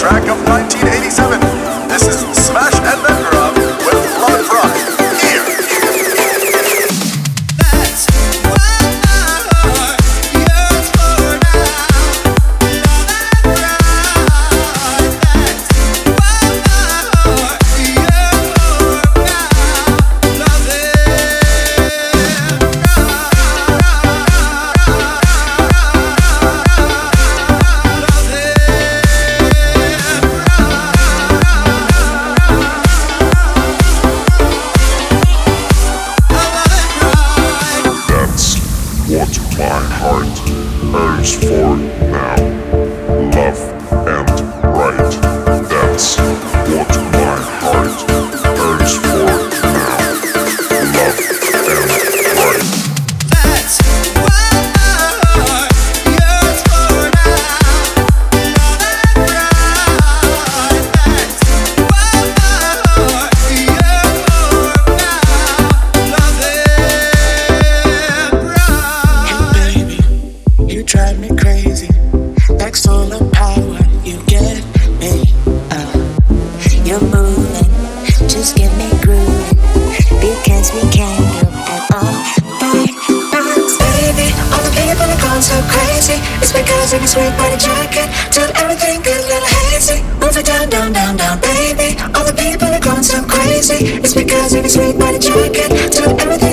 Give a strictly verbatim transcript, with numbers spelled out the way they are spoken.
track of nineteen eighty-seven. This is Smash and Bengrove with Love Pride. Here. That's what my heart yearns for now. Love and pride. That's what my heart yearns for now. Love and What my heart yearns for now, love and right. That's what my heart yearns for now, love and right. That's what my heart yearns for now. Love and pride. That's what my heart yearns for now. Love and pride. Baby, you drive me crazy. Like solar power, you get me. Uh, you're moving, just get me grooving. Because we can't go at all by ourselves. Baby, all the people are going so crazy. It's because of your sweet body jacket. Till everything gets a little hazy. Move it down, down, down, down, baby. All the people are going so crazy. It's because of your sweet body jacket. Till everything